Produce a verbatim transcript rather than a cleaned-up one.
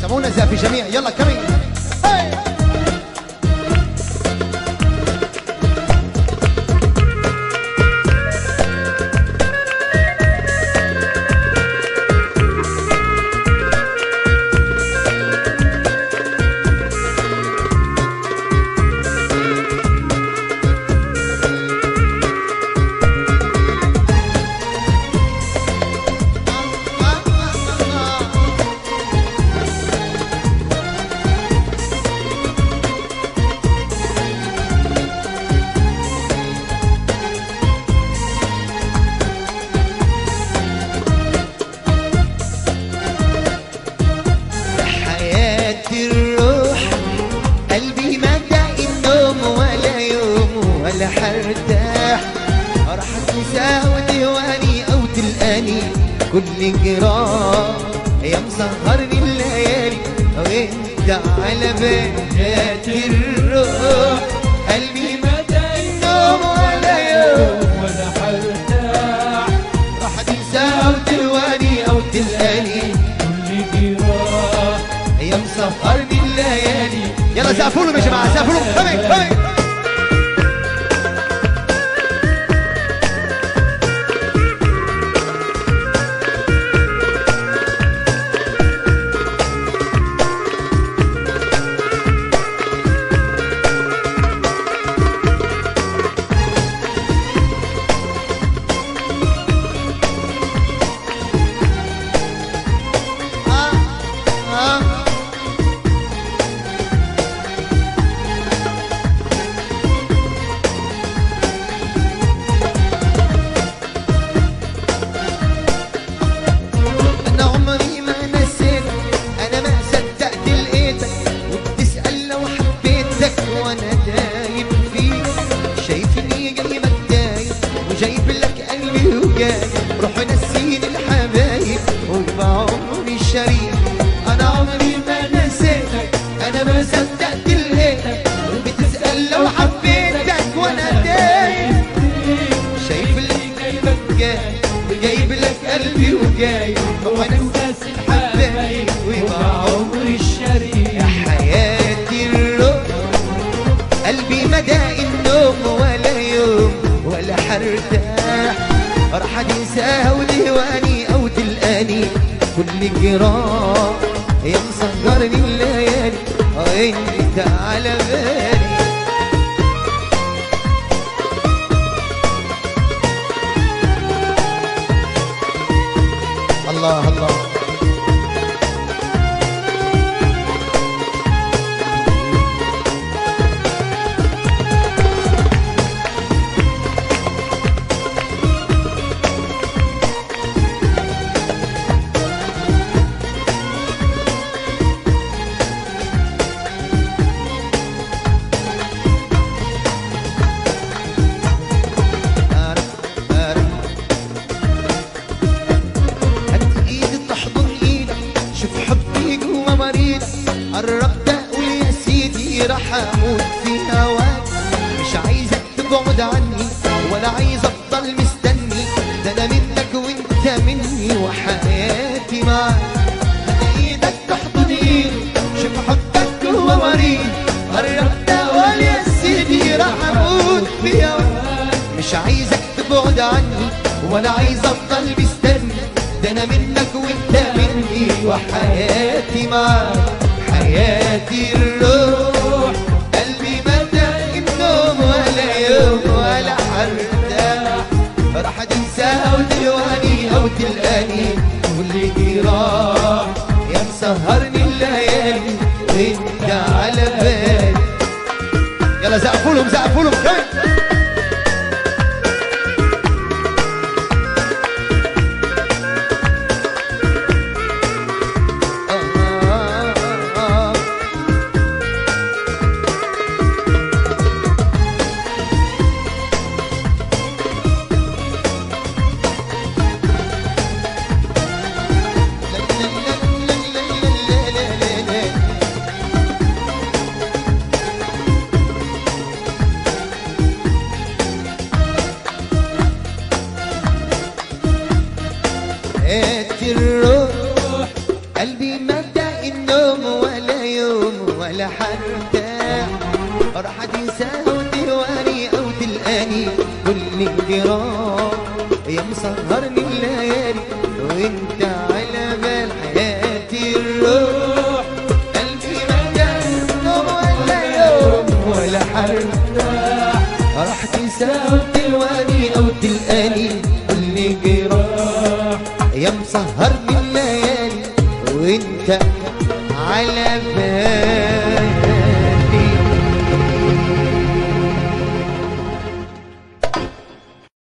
سمونا زي في جميع. يلا كمين. ولا حرتاح راح تنسى وديواني او تلقاني كل جراح يا مسهرني الليالي وانت على بيت الروح قلبي مدى النوم ولا يوم ولا حرتاح راح تنسى وديواني او تلقاني كل جراح يا مسهرني الليالي. يلا سقفوا لهم يا جماعه، سقفوا لهم. كمين كمين. جايب لك قلبي وجاي روح نسيني الحبايب وبعمري الشريك. انا عمري ما نسيتك انا ما صدقت لقيتك بتسأل لو حبيتك وانا دايب شايف اللي جايبك جاي وجايب لك قلبي وجاي روح نسيني الحبايب وبعمري الشريك. يا حياتي الروح قلبي مدى النوم ولا يوم ولا حرتاح راح تنساها وديواني او تلقاني كل جراح يا مسهرني الليالي انت على بالي. الله الله قربت اقول يا سيدي راح اموت في هواك مش عايزك تبعد عني ولا عايز افضل مستني ده انا منك وانت مني وحياتي معاك. هات ايدك تحضن ايدي شوف حبك جوا مريض قربت اقول يا سيدي راح اموت في هواك مش عايزك تبعد عني ولا عايز افضل مستني ده انا منك وانت مني وحياتي معاك. حياتي الروح قلبي مدى النوم ولا يوم ولا حرتاح راح تنساها وديواني او تلقاني كل جراح يا مسهرني الليالي وانت على بالي. يلا زقفوا لهم زقفوا لهم كمان. الروح قلبي مدى النوم راح تنساها وتهواني او تلقاني كل الجراح يا مسهرني الليالي وانت على بال حياتي الروح قلبي مكان نوم ولا يوم ولا حرتاح راح تنساها وتهواني او تلقاني كل جراح يا مسهرني الليالي وانت على بال